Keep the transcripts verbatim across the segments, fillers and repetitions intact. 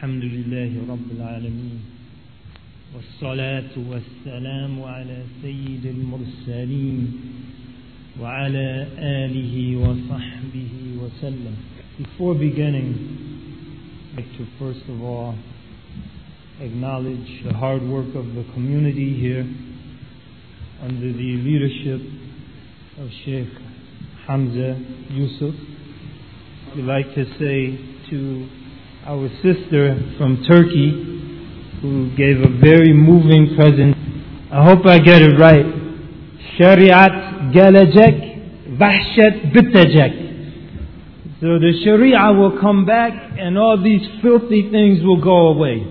الحمد لله رب العالمين والصلاة والسلام على سيد المرسلين وعلى آله وصحبه وسلم. Before beginning, I'd like to first of all acknowledge the hard work of the community here under the leadership of Sheikh Hamza Yusuf. We'd like to say to our sister from Turkey who gave a very moving present. I hope I get it right. Shariat gelecek, vahshet bitecek. So the Sharia will come back and all these filthy things will go away.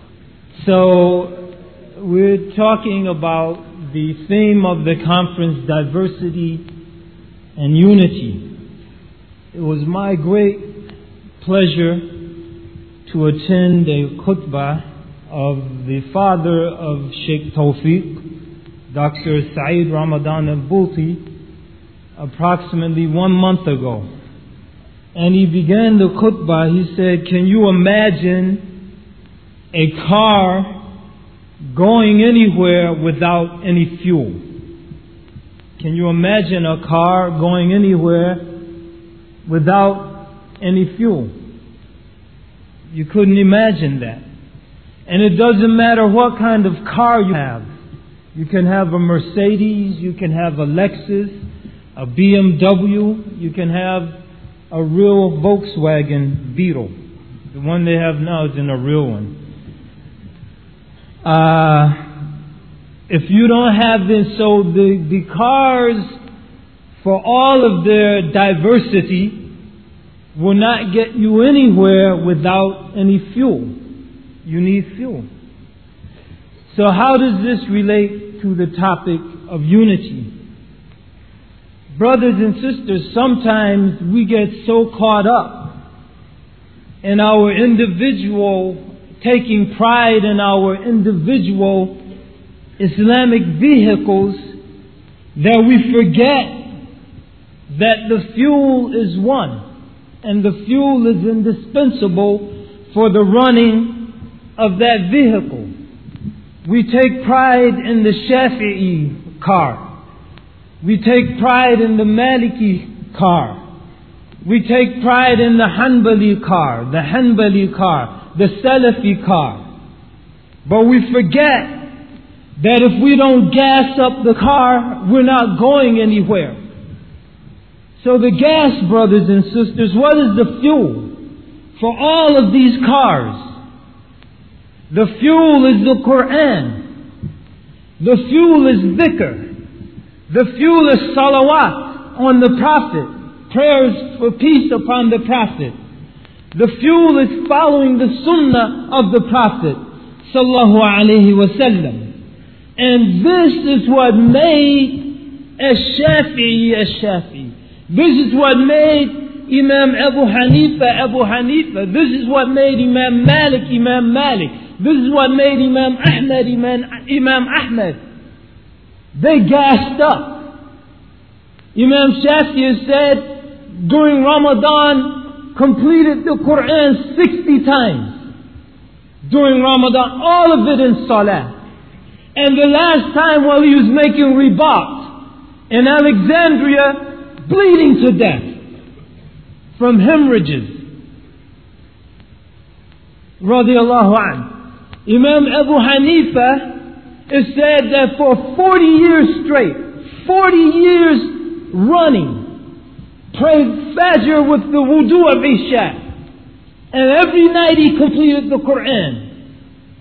So we're talking about the theme of the conference, diversity and unity. It was my great pleasure to attend a khutbah of the father of Sheikh Tawfiq, Doctor Saeed Ramadan al-Bulti, approximately one month ago. And he began the khutbah, he said, can you imagine a car going anywhere without any fuel? Can you imagine a car going anywhere without any fuel? You couldn't imagine that. And it doesn't matter what kind of car you have. You can have a Mercedes, you can have a Lexus, a B M W, you can have a real Volkswagen Beetle. The one they have now is in a real one. Uh, if you don't have this, so the, the cars, for all of their diversity, will not get you anywhere without any fuel. You need fuel. So how does this relate to the topic of unity? Brothers and sisters, sometimes we get so caught up in our individual, taking pride in our individual Islamic vehicles, that we forget that the fuel is one. And the fuel is indispensable for the running of that vehicle. We take pride in the Shafi'i car. We take pride in the Maliki car. We take pride in the Hanbali car, the Hanbali car, the Salafi car. But we forget that if we don't gas up the car, we're not going anywhere. So the gas, brothers and sisters, what is the fuel for all of these cars? The fuel is the Quran. The fuel is dhikr. The fuel is salawat on the Prophet. Prayers for peace upon the Prophet. The fuel is following the sunnah of the Prophet sallallahu alaihi wasallam. And this is what made Ash-Shafi'i Ash-Shafi'i. This is what made Imam Abu Hanifa Abu Hanifa. This is what made Imam Malik Imam Malik. This is what made Imam Ahmad Imam, Imam Ahmad. They gassed up. Imam Shafi'i said during Ramadan, completed the Quran sixty times. During Ramadan, all of it in Salah. And the last time while he was making ribat in Alexandria, bleeding to death from hemorrhages. Radiallahu anhu. Imam Abu Hanifa is said that for forty years straight, forty years running, prayed Fajr with the wudu of Isha. And every night he completed the Quran.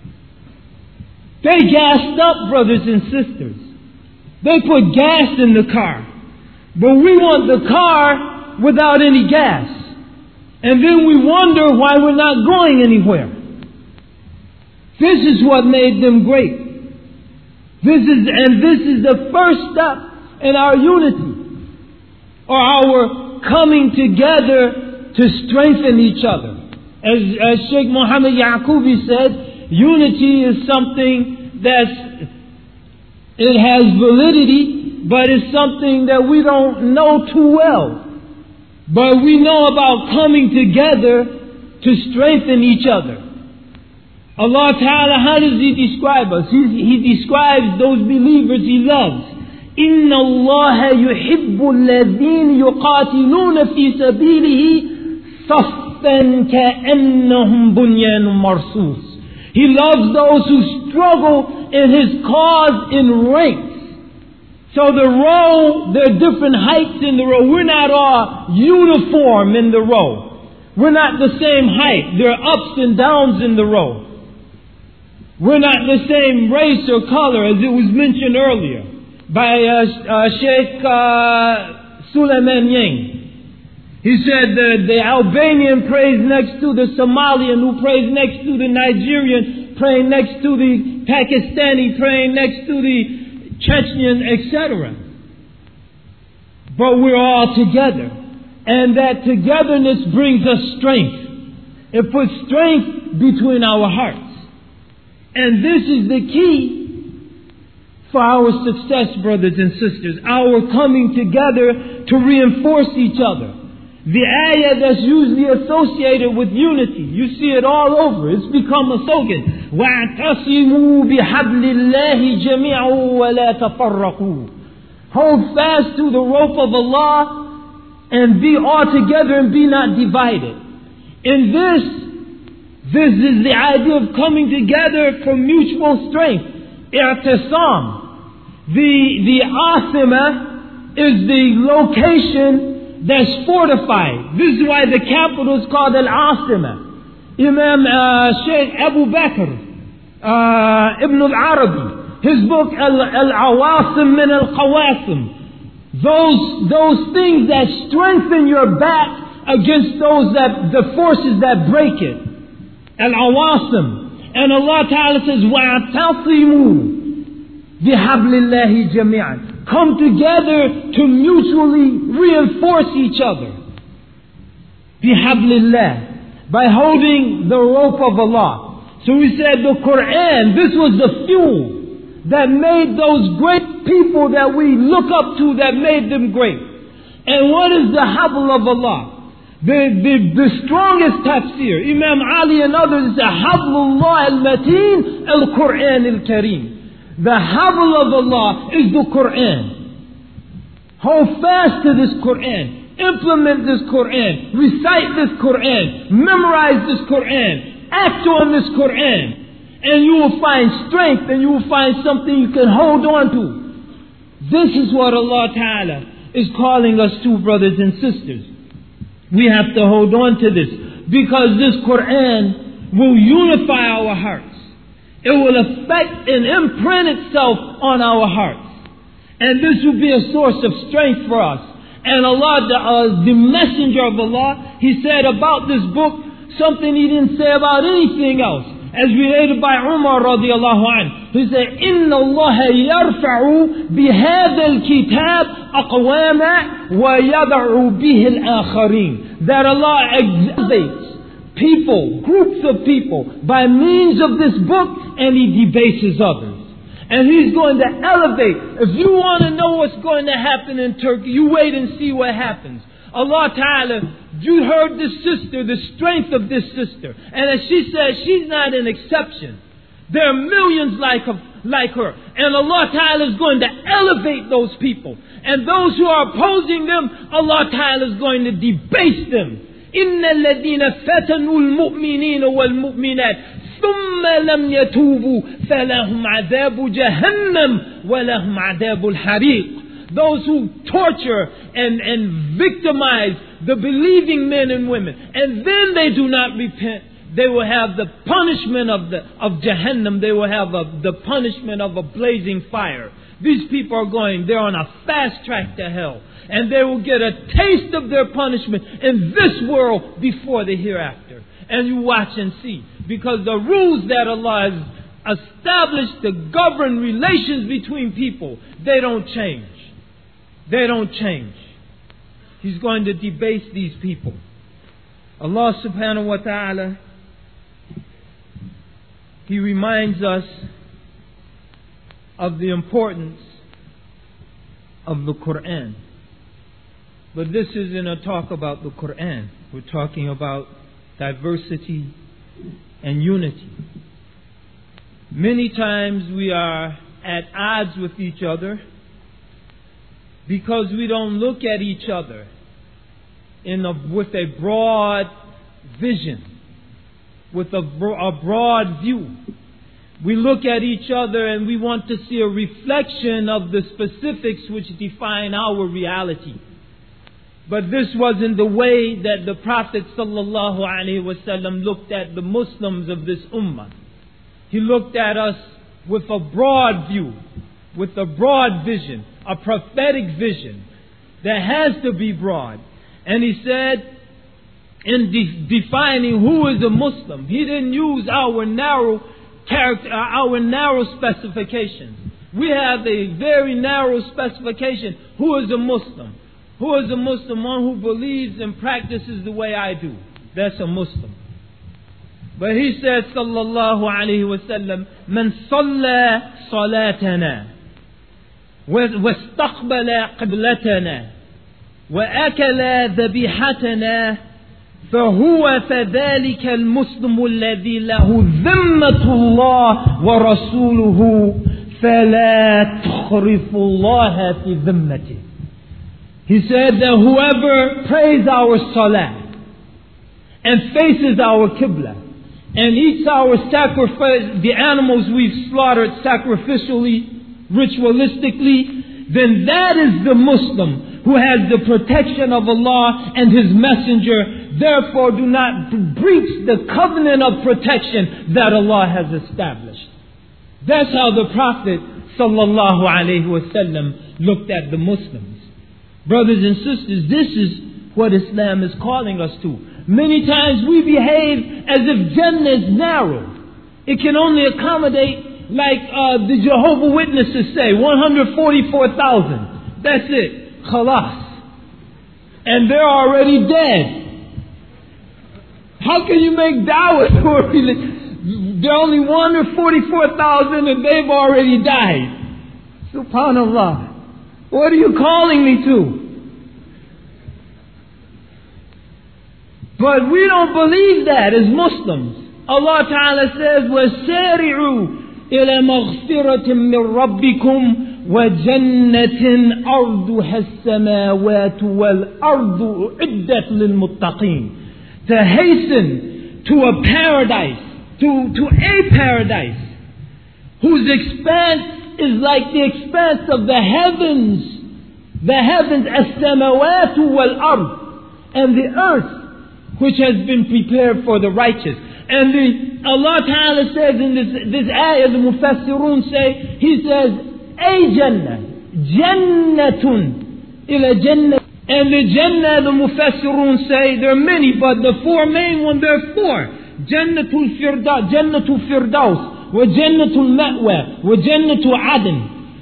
They gassed up, brothers and sisters. They put gas in the car. But we want the car without any gas. And then we wonder why we're not going anywhere. This is what made them great. This is, and this is the first step in our unity, or our coming together to strengthen each other. As, as Sheikh Muhammad Yaqubi said, unity is something that's, it has validity, but it's something that we don't know too well. But we know about coming together to strengthen each other. Allah Ta'ala, how does He describe us? He, he describes those believers He loves. إِنَّ اللَّهَ يُحِبُّ الَّذِينَ يُقَاتِلُونَ فِي سَبِيلِهِ صَفًّا كَأَنَّهُمْ بُنْيَانٌ مَرْصُوصٌ. He loves those who struggle in His cause in ranks. So the row, there are different heights in the row. We're not all uniform in the row. We're not the same height. There are ups and downs in the row. We're not the same race or color, as it was mentioned earlier by uh, uh, Sheikh uh, Suleiman Yang. He said the, the Albanian prays next to the Somalian, who prays next to the Nigerian, praying next to the Pakistani, praying next to the Chechnyan, et cetera. But we're all together. And that togetherness brings us strength. It puts strength between our hearts. And this is the key for our success, brothers and sisters. Our coming together to reinforce each other. The ayah that's usually associated with unity, you see it all over. It's become a slogan. وَاعْتَصِمُوا بِحَبْلِ اللَّهِ جَمِيعًا وَلَا تَفَرَّقُوا. Hold fast to the rope of Allah and be all together and be not divided. In this, this is the idea of coming together for mutual strength. I'tisam. The, the asima is the location that's fortified. This is why the capital is called Al-Asima. Imam uh, Sheikh Abu Bakr uh, Ibn al-Arabi, his book Al-Awasim min Al-Qawasim. Those, those things that strengthen your back against those that, the forces that break it. Al-Awasim. And Allah Ta'ala says, وَاعْتَصِمُوا بِحَبْلِ اللَّهِ جَمِيعًا. Come together to mutually reinforce each other. بِحَبْلِ اللَّهِ. By holding the rope of Allah. So we said the Quran, this was the fuel that made those great people that we look up to, that made them great. And what is the habl of Allah? The, the, the strongest tafsir, Imam Ali and others say, Hablullah al-Mateen al-Quran al-Kareem. The habl of Allah is the Quran. Hold fast to this Quran. Implement this Quran. Recite this Quran. Memorize this Quran. Act on this Quran. And you will find strength, and you will find something you can hold on to. This is what Allah Ta'ala is calling us to, brothers and sisters. We have to hold on to this, because this Quran will unify our hearts. It will affect and imprint itself on our hearts. And this will be a source of strength for us. And Allah, the, uh, the messenger of Allah, He said about this book something He didn't say about anything else. As related by Umar radiallahu anhu. He said, إِنَّ اللَّهَ يَرْفَعُ بِهَذَا الْكِتَابِ أَقْوَامًا وَيَضَعُ بِهِ الْآخَرِينَ. That Allah exalts people, groups of people, by means of this book, and He debases others. And He's going to elevate. If you want to know what's going to happen in Turkey, you wait and see what happens. Allah Ta'ala, you heard this sister, the strength of this sister. And as she said, she's not an exception. There are millions like her, like her. And Allah Ta'ala is going to elevate those people. And those who are opposing them, Allah Ta'ala is going to debase them. إِنَّ الَّذِينَ فَتَنُوا الْمُؤْمِنِينَ وَالْمُؤْمِنَاتِ ثُمَّ لَمْ يَتُوبُوا فَلَهُمْ عَذَابُ جَهَنَّمْ وَلَهُمْ عَذَابُ الْحَرِيقِ. Those who torture and, and victimize the believing men and women, and then they do not repent, they will have the punishment of the of Jahannam. They will have a, the punishment of a blazing fire. These people are going, they're on a fast track to hell. And they will get a taste of their punishment in this world before the hereafter. And you watch and see. Because the rules that Allah has established to govern relations between people, they don't change. They don't change. He's going to debase these people. Allah subhanahu wa ta'ala, He reminds us of the importance of the Quran. But this isn't a talk about the Quran. We're talking about diversity and unity. Many times we are at odds with each other because we don't look at each other in a, with a broad vision, with a, a broad view. We look at each other and we want to see a reflection of the specifics which define our reality. But this wasn't the way that the Prophet sallallahu alaihi wasallam looked at the Muslims of this ummah. He looked at us with a broad view, with a broad vision, a prophetic vision that has to be broad. And he said, in de- defining who is a Muslim, he didn't use our narrow character, our narrow specifications. We have a very narrow specification. Who is a Muslim? Who is a Muslim? One who believes and practices the way I do. That's a Muslim. But he said, sallallahu alayhi wa sallam, man salla salatana, واستقبل قبلتنا وأكل ذبيحتنا فهو فذلك المسلم الذي له ذمة الله ورسوله فلا تخرف الله في ذمته. He said that whoever prays our salah and faces our qibla and eats our sacrifice, the animals we've slaughtered sacrificially, ritualistically, then that is the Muslim who has the protection of Allah and His Messenger. Therefore, do not breach the covenant of protection that Allah has established. That's how the Prophet sallallahu alaihi wasallam looked at the Muslims. Brothers and sisters, this is what Islam is calling us to. Many times we behave as if Jannah is narrow. It can only accommodate, like uh, the Jehovah's Witnesses say, one hundred forty-four thousand. That's it. Khalas. And they're already dead. How can you make da'wah to a religion? There are only one hundred forty-four thousand and they've already died. Subhanallah. What are you calling me to? But we don't believe that as Muslims. Allah Ta'ala says, وَسَارِعُوا إِلَى مَغْفِرَةٍ مِّن رَبِّكُمْ وَجَنَّةٍ أَرْضُهَا السَّمَاوَاتُ وَالْأَرْضُ أُعِدَّتْ لِلْمُتَّقِينَ. To hasten to a paradise, to, to a paradise, whose expanse is like the expanse of the heavens, the heavens, as-samawatu wal-ard, and the earth, which has been prepared for the righteous. And the, Allah Ta'ala says in this, this ayah, the Mufassirun say, He says, a Jannah, Jannatun, ila Jannah. And the Jannah, the Mufassirun say, there are many, but the four main ones, there are four. Jannatul Firdaus, Jannatul Firdaus, وجنة المأوى وجنة عدن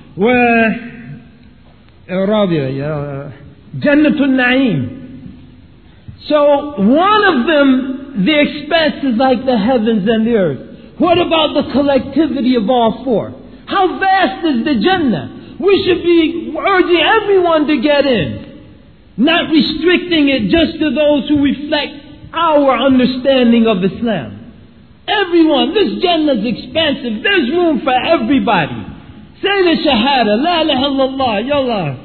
ورابعة جنة النعيم. So one of them, the expanse is like the heavens and the earth. What about the collectivity of all four? How vast is the Jannah? We should be urging everyone to get in, not restricting it just to those who reflect our understanding of Islam. Everyone, this Jannah is expansive. There's room for everybody. Say the Shahada, La ilaha illallah, Yallah.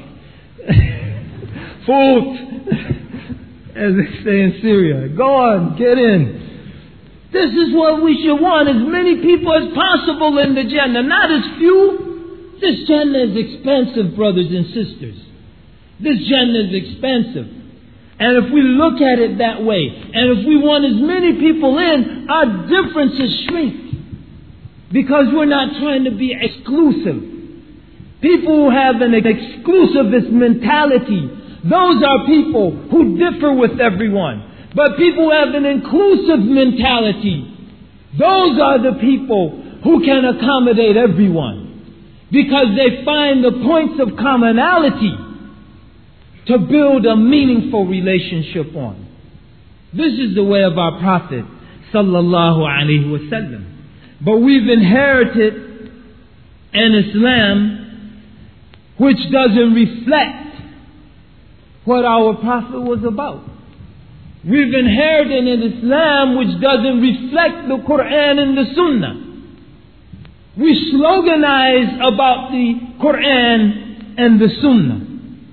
Foot, as they say in Syria. Go on, get in. This is what we should want, as many people as possible in the Jannah, not as few. This Jannah is expensive, brothers and sisters. This Jannah is expensive. And if we look at it that way, and if we want as many people in, our differences shrink. Because we're not trying to be exclusive. People who have an exclusivist mentality, those are people who differ with everyone. But people who have an inclusive mentality, those are the people who can accommodate everyone. Because they find the points of commonality to build a meaningful relationship on. This is the way of our Prophet sallallahu alaihi wasallam. But we've inherited an Islam which doesn't reflect what our Prophet was about. We've inherited an Islam which doesn't reflect the Quran and the Sunnah. We sloganize about the Quran and the Sunnah,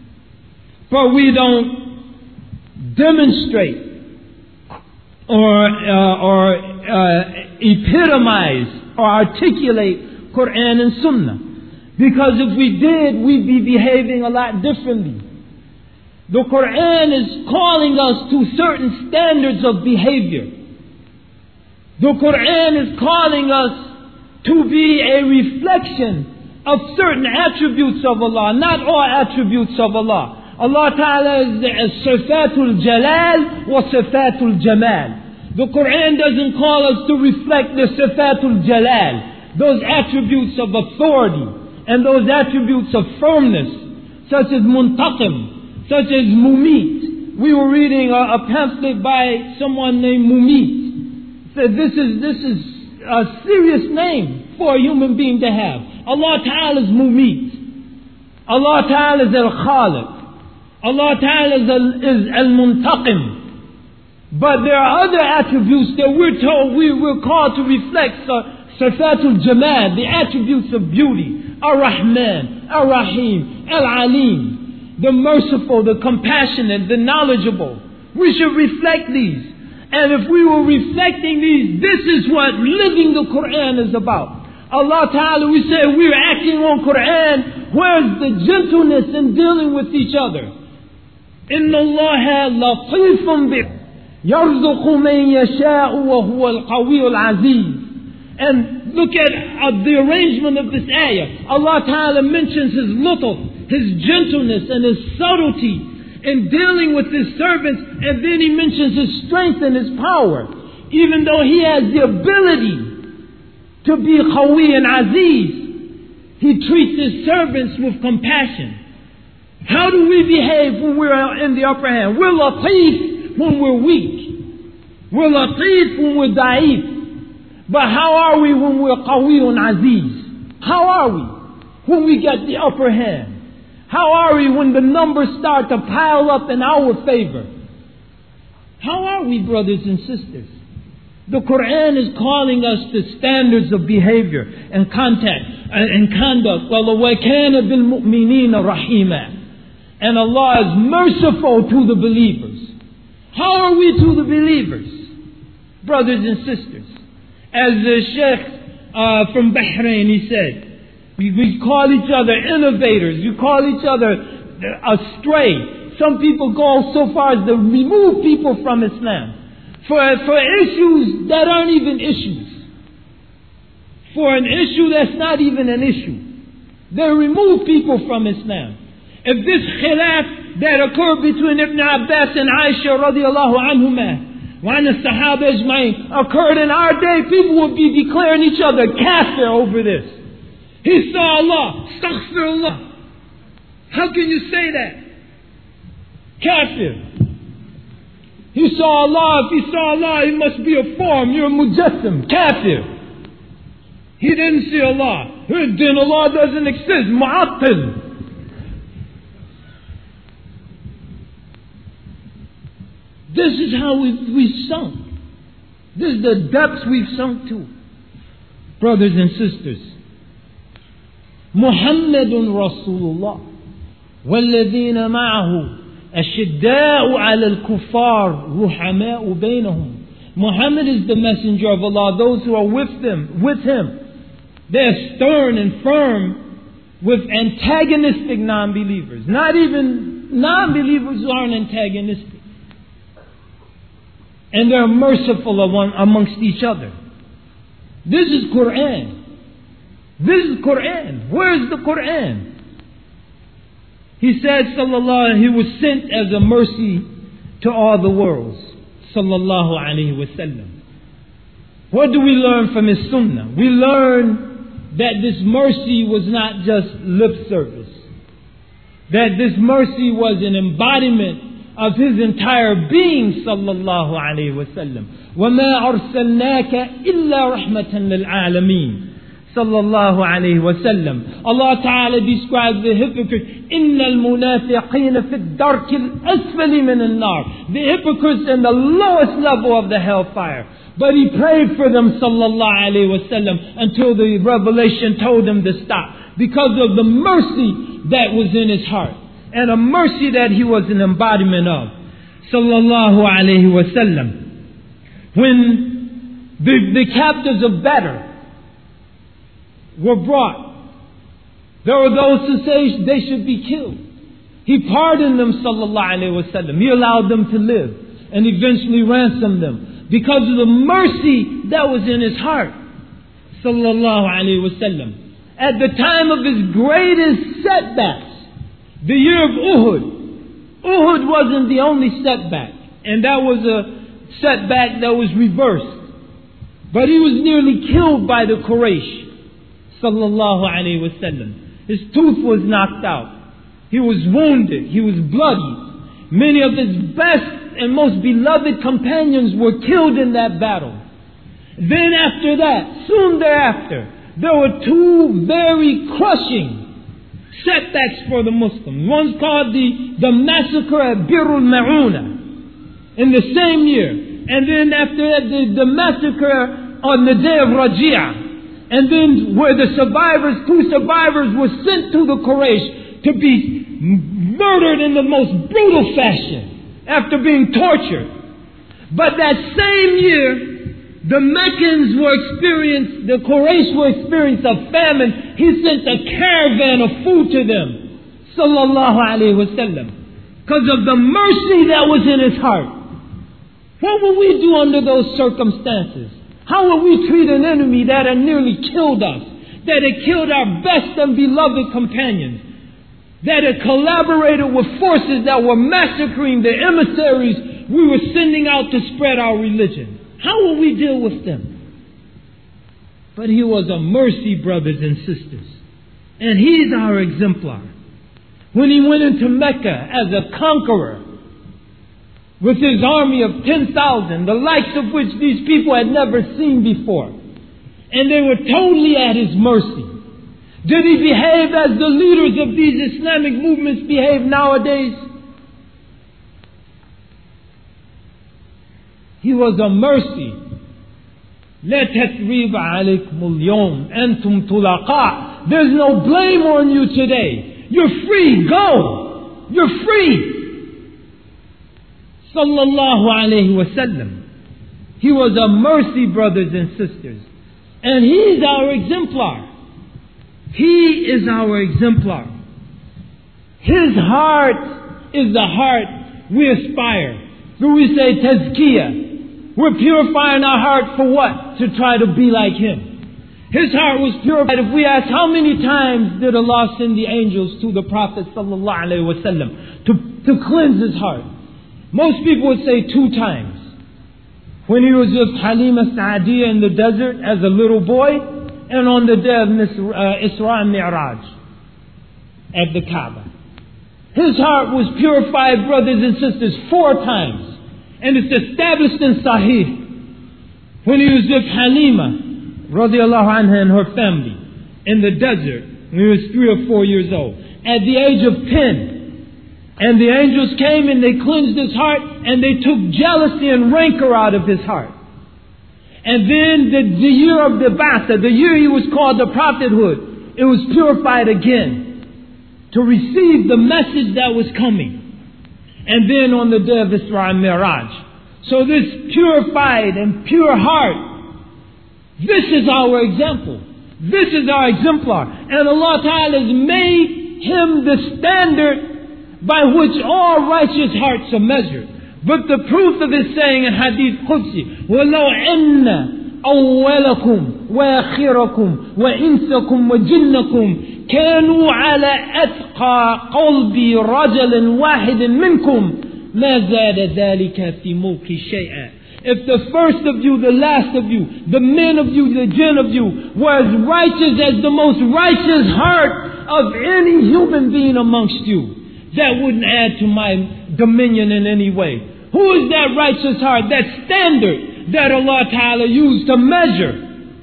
but we don't demonstrate or uh, or uh, epitomize or articulate Quran and Sunnah. Because if we did, we'd be behaving a lot differently. The Quran is calling us to certain standards of behavior. The Quran is calling us to be a reflection of certain attributes of Allah, not all attributes of Allah. Allah Ta'ala is Sifatul Jalal wa Sifatul Jamal. The Quran doesn't call us to reflect the Sifatul Jalal, those attributes of authority and those attributes of firmness, such as Muntaqim, such as Mumit. We were reading a, a pamphlet by someone named Mumit. Said this is this is a serious name for a human being to have. Allah Ta'ala is Mumit. Allah Ta'ala is Al-Khaliq. Allah Ta'ala is, al, is Al-Muntaqim. But there are other attributes that we're told, we, we're called to reflect. So, Sifatul Jamal, the attributes of beauty. Ar-Rahman, Ar-Rahim, Al-Alim. The merciful, the compassionate, the knowledgeable. We should reflect these. And if we were reflecting these, this is what living the Quran is about. Allah Ta'ala, we say we're acting on Quran. Where's the gentleness in dealing with each other? Inna Allaha latifun bi yarzuqu man yasha'u wa huwa al-qawiyyul aziz. And look at uh, the arrangement of this ayah. Allah Ta'ala mentions His lutf, His gentleness and His subtlety in dealing with His servants, and then He mentions His strength and His power. Even though He has the ability to be Qawi and Aziz, He treats His servants with compassion. How do we behave when we're in the upper hand? We're latif when we're weak. We're latif when we're da'if. But how are we when we're Qawi and Aziz? How are we when we get the upper hand? How are we when the numbers start to pile up in our favor? How are we, brothers and sisters? The Quran is calling us to standards of behavior and contact and conduct. وَكَانَ بِالْمُؤْمِنِينَ رَحِيمًا. And Allah is merciful to the believers. How are we to the believers? Brothers and sisters, as the Sheikh uh, from Bahrain, he said, we, we call each other innovators. We call each other astray. Some people go so far as to remove people from Islam. For, for issues that aren't even issues. For an issue that's not even an issue. They remove people from Islam. If this khilaf that occurred between Ibn Abbas and Aisha radiallahu anhumah, wa an as-sahaba ajma'in, occurred in our day, people would be declaring each other kafir over this. He saw Allah. Astaghfirullah. How can you say that? Kafir. He saw Allah. If he saw Allah, he must be a form. You're a mujassim. Kafir. He didn't see Allah. Then Allah doesn't exist. Mu'attil. This is how we've, we've sunk. This is the depths we've sunk to. Brothers and sisters, Muhammadun Rasulullah والذين معه أشداء على الكفار رحماء بينهم. Muhammad is the messenger of Allah. Those who are with them, with him, they're stern and firm with antagonistic non-believers. Not even non-believers who aren't antagonistic. And they're merciful amongst each other. This is Quran. This is Quran. Where is the Quran? He said, sallallahu, he was sent as a mercy to all the worlds. Sallallahu alayhi wa sallam. What do we learn from his sunnah? We learn that this mercy was not just lip service. That this mercy was an embodiment of his entire being, sallallahu alayhi wa sallam. وَمَا أَرْسَلْنَاكَ إِلَّا رَحْمَةً لِلْعَالَمِينَ. Sallallahu alayhi wa sallam. Allah Ta'ala describes the hypocrite. إِنَّ الْمُنَافِقِينَ فِي الدَّرْكِ الْأَسْفَلِ مِنَ النَّارِ. The hypocrites in the lowest level of the hellfire. But he prayed for them, sallallahu alayhi wa sallam, until the revelation told him to stop. Because of the mercy that was in his heart. And a mercy that he was an embodiment of. Sallallahu alayhi wa sallam. When the, the captives of Badr were brought, there were those who say they should be killed. He pardoned them, sallallahu alayhi wa sallam. He allowed them to live and eventually ransomed them because of the mercy that was in his heart, sallallahu alayhi wa sallam. At the time of his greatest setbacks, the year of Uhud, Uhud wasn't the only setback, and that was a setback that was reversed. But he was nearly killed by the Quraysh, sallallahu alayhi wa sallam. His tooth was knocked out. He was wounded. He was bloody. Many of his best and most beloved companions were killed in that battle. Then after that, soon thereafter, there were two very crushing setbacks for the Muslims. One's called the, the massacre at Bir al-Ma'una in the same year. And then after that, the, the massacre on the day of Raji'ah. And then where the survivors, two survivors were sent to the Quraysh to be murdered in the most brutal fashion after being tortured. But that same year, the Meccans were experienced, the Quraysh were experienced a famine. He sent a caravan of food to them, sallallahu alayhi wa sallam, because of the mercy that was in his heart. What would we do under those circumstances? How would we treat an enemy that had nearly killed us, that had killed our best and beloved companions, that had collaborated with forces that were massacring the emissaries we were sending out to spread our religion? How will we deal with them? But he was a mercy, brothers and sisters. And he's our exemplar. When he went into Mecca as a conqueror, with his army of ten thousand, the likes of which these people had never seen before. And they were totally at his mercy. Did he behave as the leaders of these Islamic movements behave nowadays? He was a mercy. لا تثريب عليكم اليوم أنتم طلقاء. There's no blame on you today. You're free. Go. You're free. Sallallahu alayhi wa sallam. He was a mercy, brothers and sisters. And he's our exemplar. He is our exemplar. His heart is the heart we aspire. So we say tazkiyah. We're purifying our heart for what? To try to be like him. His heart was purified. If we ask how many times did Allah send the angels to the Prophet sallallahu alaihi wasallam to, to cleanse his heart? Most people would say two times. When he was with Halima Sa'adiyya in the desert as a little boy, and on the day of Isra and Mi'raj at the Kaaba. His heart was purified, brothers and sisters, four times. And it's established in Sahih. When he was with Halima, radiallahu anha, and her family, in the desert, when he was three or four years old. At the age of ten. And the angels came and they cleansed his heart, and they took jealousy and rancor out of his heart. And then the, the year of the Ba'tha, the year he was called the prophethood, it was purified again to receive the message that was coming. And then on the day of Isra and Mi'raj. So this purified and pure heart, this is our example. This is our exemplar. And Allah Ta'ala has made him the standard by which all righteous hearts are measured. But the proof of his saying in Hadith Qudsi, وَلَوْ أَنَّ أَوَّلَكُمْ وَآخِرَكُمْ وَإِنسَكُمْ وَجِنَّكُمْ كانوا على أتقى قلب رجل واحد منكم ما زاد ذلك في ملك شيئا. If the first of you, the last of you, the men of you, the jinn of you, were as righteous as the most righteous heart of any human being amongst you, that wouldn't add to my dominion in any way. Who is that righteous heart, that standard that Allah Ta'ala used to measure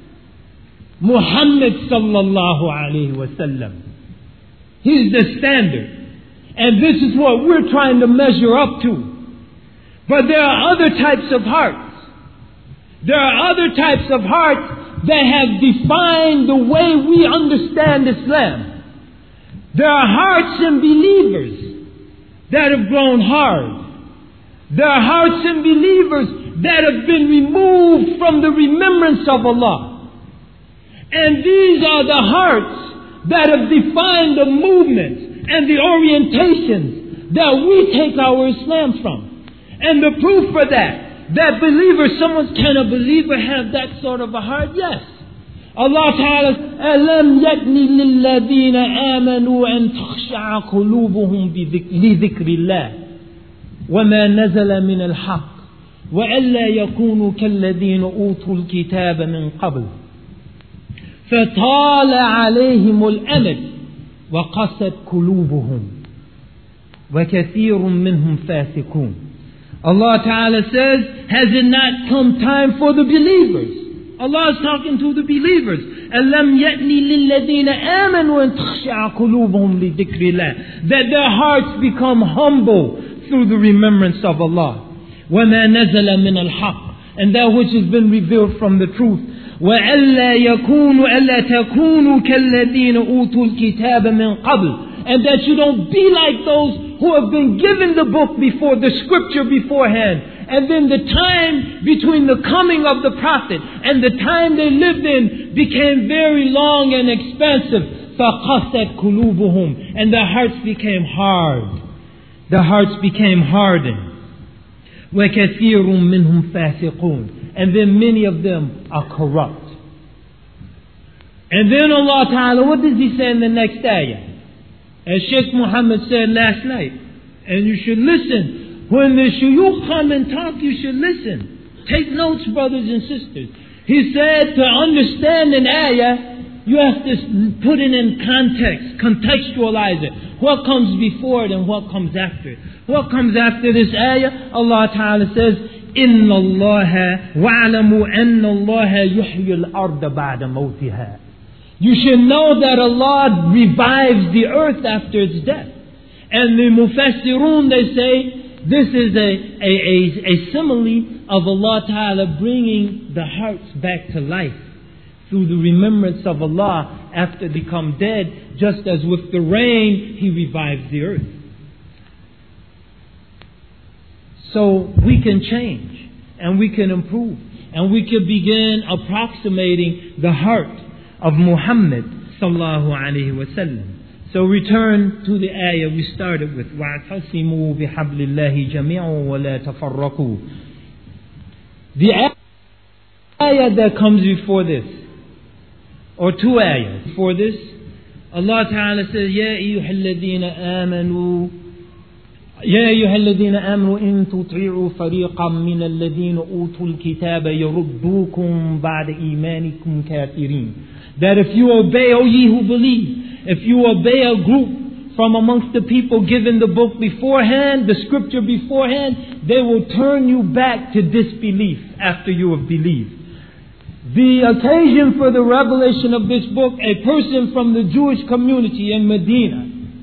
Muhammad sallallahu alayhi wa sallam? He's the standard. And this is what we're trying to measure up to. But there are other types of hearts. There are other types of hearts that have defined the way we understand Islam. There are hearts in believers that have grown hard. There are hearts in believers that have been removed from the remembrance of Allah. And these are the hearts that have defined the movements and the orientations that we take our Islam from. And the proof for that, that believers, someone, can a believer have that sort of a heart? Yes. Allah Ta'ala, أَلَمْ يَكْنِ لِلَّذِينَ آمَنُوا أَن تَخْشَعَ قُلُوبُهُمْ لِذِكْرِ اللَّهِ وَمَا نَزَلَ مِنَ الْحَقِّ وَأَلَّا يَكُونُوا كَالَّذِينَ أُوتُوا الْكِتَابَ مِنْ قَبْلِ فَطَالَ عَلَيْهِمُ الْأَمَدُ وَقَسَتْ قُلُوبُهُمْ وَكَثِيرٌ مِّنْهُمْ فَاسِقُونَ. Allah Ta'ala says, has it not come time for the believers? Allah is talking to the believers. أَلَمْ يَأْنِ لِلَّذِينَ آمَنُوا أَن تَخْشَعَ قُلُوبُهُمْ لِذِكْرِ اللَّهِ, that their hearts become humble through the remembrance of Allah. وَمَا نَزَلَ مِنَ الْحَقِّ, and that which has been revealed from the truth. وَأَلَّا يَكُونُوا أَلَّا تَكُونُوا كَالَّذِينَ أُوتُوا الْكِتَابَ مِنْ قَبْلِ, and that you don't be like those who have been given the book before, the scripture beforehand, and then the time between the coming of the Prophet and the time they lived in became very long and expensive. فَقَسَتْ قُلُوبُهُمْ, and their hearts became hard. Their hearts became hardened. وَكَثِيرٌ مِّنْهُمْ فَاسِقُونَ, and then many of them are corrupt. And then Allah Ta'ala, what does He say in the next ayah? As Sheikh Muhammad said last night, and you should listen. When the shuyukh come and talk, you should listen. Take notes, brothers and sisters. He said to understand an ayah, you have to put it in context, contextualize it. What comes before it and what comes after it. What comes after this ayah? Allah Ta'ala says, إِنَّ اللَّهَ وَعْلَمُوا أَنَّ اللَّهَ يُحْيِي الْأَرْضَ بَعْدَ مَوْتِهَا. You should know that Allah revives the earth after its death. And the Mufassirun, they say, this is a, a, a, a simile of Allah Ta'ala bringing the hearts back to life through the remembrance of Allah after they become dead, just as with the rain, He revives the earth. So we can change, and we can improve, and we can begin approximating the heart of Muhammad Sallallahu Alaihi Wasallam. So return to the ayah we started with. وَاعْتَصِمُوا بِحَبْلِ اللَّهِ جَمِيعًا وَلَا تَفَرَّقُوا. The ayah that comes before this, or two ayahs before this, Allah Ta'ala says, يَا أَيُّهَا الَّذِينَ آمَنُوا يَا أَيُّهَا الَّذِينَ آمَنُوا إِن تُطِيعُوا فَرِيقًا مِّنَ الَّذِينَ أُوتُوا الْكِتَابَ يَرُدُّوكُمْ بَعْدَ إِيمَانِكُمْ كَافِرِينَ. That if you obey, O ye who believe, if you obey a group from amongst the people given the book beforehand, the scripture beforehand, they will turn you back to disbelief after you have believed. The occasion for the revelation of this book, a person from the Jewish community in Medina,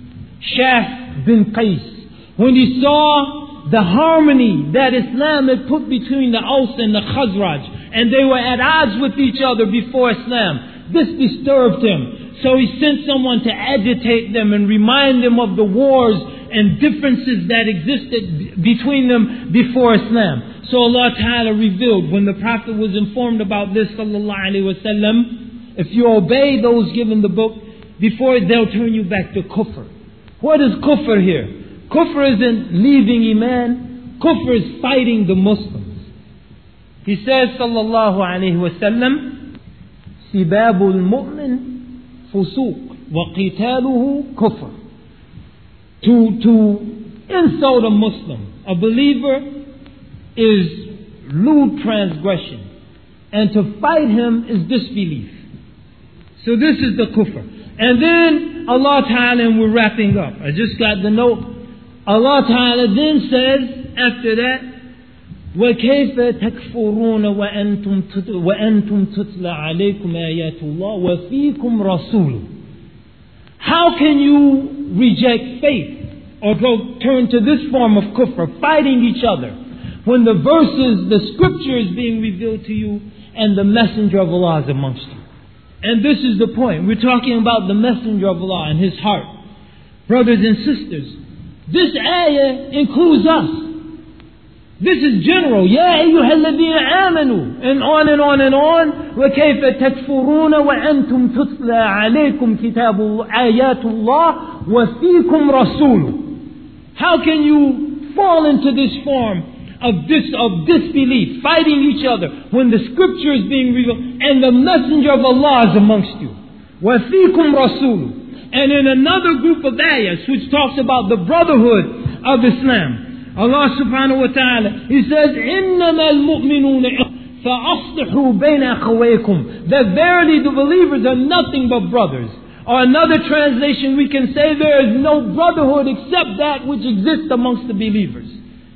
Shaf bin Qais, when he saw the harmony that Islam had put between the Aus and the Khazraj, and they were at odds with each other before Islam, this disturbed him. So he sent someone to agitate them and remind them of the wars and differences that existed between them before Islam. So Allah Ta'ala revealed, when the Prophet was informed about this, Sallallahu Alaihi Wasallam, if you obey those given the book, before they'll turn you back to kufr. What is kufr here? Kufr isn't leaving Iman. Kufr is fighting the Muslims. He says, Sallallahu Alaihi Wasallam, Sibabul Mu'min Fusuq wa qitaluhu kufr. To, to insult a Muslim, a believer, is lewd transgression. And to fight him is disbelief. So this is the kufr. And then Allah Ta'ala, and we're wrapping up. I just got the note. Allah Ta'ala then says, after that, وَكَيْفَ تَكْفُرُونَ وَأَنْتُمْ وَأَنْتُمْ تُتْلَى عَلَيْكُمْ آيَاتُ اللَّهِ وَفِيكُمْ رَسُولٌ. How can you reject faith or go turn to this form of kufr, fighting each other, when the verses, the scripture is being revealed to you and the messenger of Allah is amongst you. And this is the point. We're talking about the messenger of Allah and his heart. Brothers and sisters, this ayah includes us. This is general. Ya ayyuhalladhina amanu. And on and on and on. وَكَيْفَ تَكْفُرُونَ وَأَنْتُمْ تُتْلَى عَلَيْكُمْ كِتَابُ آيَاتُ اللَّهِ وَفِيكُمْ رَسُولُ. How can you fall into this form of dis, of disbelief, fighting each other, when the scripture is being revealed and the messenger of Allah is amongst you? وَفِيكُمْ رَسُولُ. And in another group of ayahs, which talks about the brotherhood of Islam, Allah subhanahu wa ta'ala, He says, إِنَّمَا الْمُؤْمِنُونَ فَأَصْلِحُوا بَيْنَ أَخَوَيْكُمْ. That verily the believers are nothing but brothers. Or another translation we can say, there is no brotherhood except that which exists amongst the believers.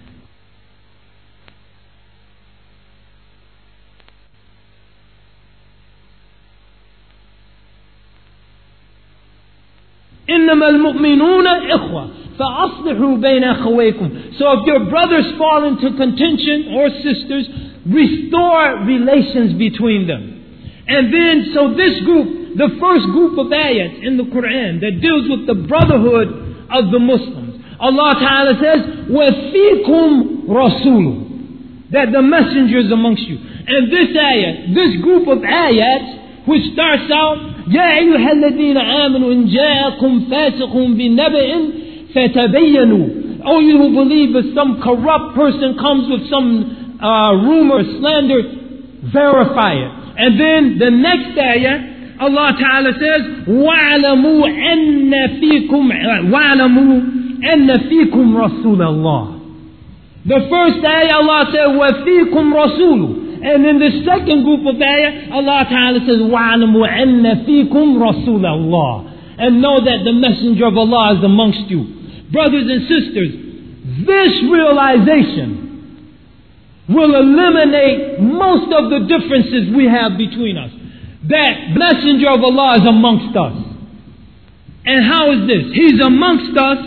إنما المؤمنون إخوة فأصلحوا بين أخويكم. So if your brothers fall into contention or sisters, restore relations between them. And then, so this group, the first group of ayats in the Quran that deals with the brotherhood of the Muslims, Allah Ta'ala says, وَفِيكُمْ رَسُولُ. That the messenger is amongst you. And this ayat, this group of ayats, which starts out, يا أيها الذين آمنوا إن جاءكم فاسق بنبأ فتبينوا. Oh, you who believe, if some corrupt person comes with some uh, rumor, slander, verify it. And then the next ayah, Allah Ta'ala says, وَاعْلَمُوا أَنَّ فِيكُمْ وَاعْلَمُوا أَنَّ فِيكُمْ رَسُولَ اللَّهِ. The first ayah, Allah said, وَفِيكُمْ رَسُولُ. And in the second group of ayah, Allah Ta'ala says, وَعَلَمُوا أَنَّ فِيكُمْ رَسُولَ اللَّهِ. And know that the messenger of Allah is amongst you. Brothers and sisters, this realization will eliminate most of the differences we have between us. That the messenger of Allah is amongst us. And how is this? He's amongst us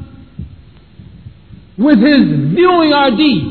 with His viewing our deeds.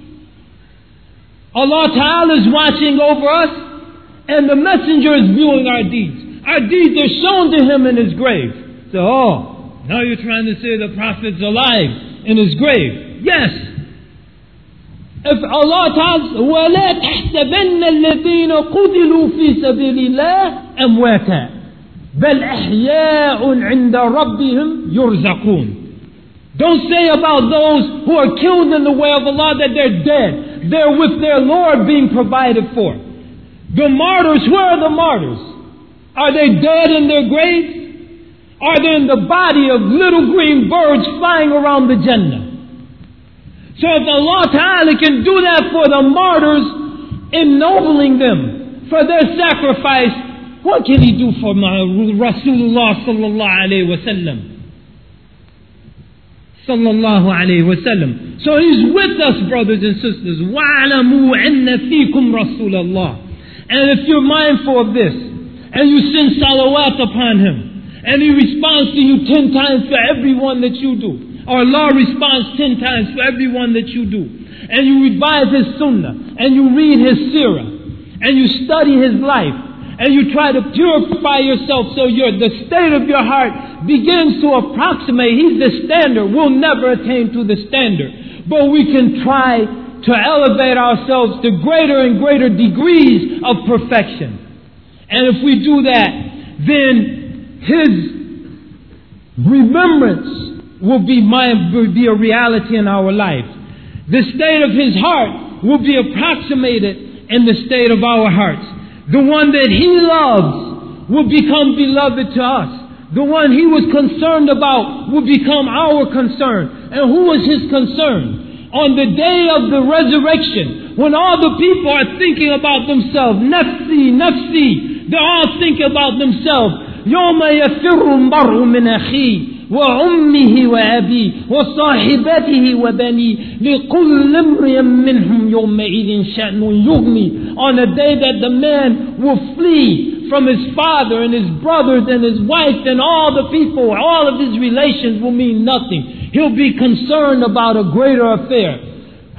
Allah Ta'ala is watching over us, and the messenger is viewing our deeds. Our deeds are shown to him in his grave. So, oh, now you're trying to say the Prophet's alive in his grave. Yes. If Allah Ta'ala, وَلَا تَحْسَبَنَّ الَّذِينَ قُتِلُوا فِي سَبِيلِ اللَّهِ أَمْوَاتًا بَلْ أَحْيَاءٌ عِنْدَ رَبِّهِمْ يُرْزَقُونَ. Don't say about those who are killed in the way of Allah that they're dead. They're with their Lord being provided for. The martyrs, where are the martyrs? Are they dead in their graves? Are they in the body of little green birds flying around the Jannah? So if Allah Ta'ala can do that for the martyrs, ennobling them for their sacrifice, what can He do for my Rasulullah sallallahu alayhi wa sallam? Sallallahu alayhi wa sallam. So He's with us, brothers and sisters. وَعْلَمُوا أَنَّ فِيكُمْ رَسُولَ اللَّهِ. And if you're mindful of this, and you send salawat upon Him, and He responds to you ten times for every one that you do, or Allah responds ten times for every one that you do, and you revise His sunnah, and you read His seerah, and you study His life, and you try to purify yourself so your the state of your heart begins to approximate. He's the standard. We'll never attain to the standard, but we can try to elevate ourselves to greater and greater degrees of perfection. And if we do that, then His remembrance will be, my, will be a reality in our life. The state of His heart will be approximated in the state of our hearts. The one that He loves will become beloved to us. The one He was concerned about will become our concern. And who is His concern? On the day of the resurrection, when all the people are thinking about themselves, nafsi, nafsi, they're all thinking about themselves. يَوْمَ يَفِرُّ الْمَرْءُ مِنْ أَخِيهِ وَأُمِّهِ وَأَبِيهِ وَصَاحِبَتِهِ وَبَنِيهِ لِكُلِّ امْرِئٍ مِّنْهُمْ يَوْمَئِذٍ شَأْنٌ يُغْنِيهِ. On the day that the man will flee from his father and his brothers and his wife and all the people, all of his relations will mean nothing. He'll be concerned about a greater affair.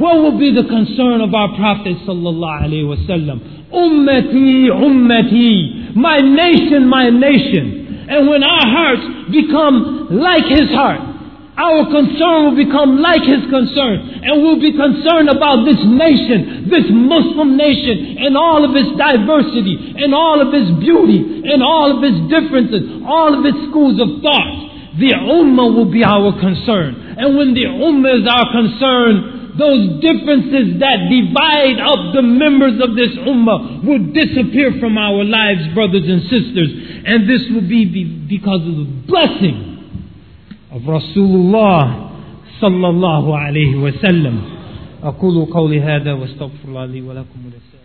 What will be the concern of our Prophet sallallahu alaihi wasallam? Ummati, ummati, my nation, my nation. And when our hearts become like his heart, our concern will become like his concern. And we'll be concerned about this nation, this Muslim nation, and all of its diversity, and all of its beauty, and all of its differences, all of its schools of thought. The ummah will be our concern. And when the ummah is our concern, those differences that divide up the members of this ummah will disappear from our lives, brothers and sisters. And this will be because of the blessing of Rasulullah sallallahu alayhi wa sallam. أقول قولي هذا واستغفر الله لي ولكم ولسائر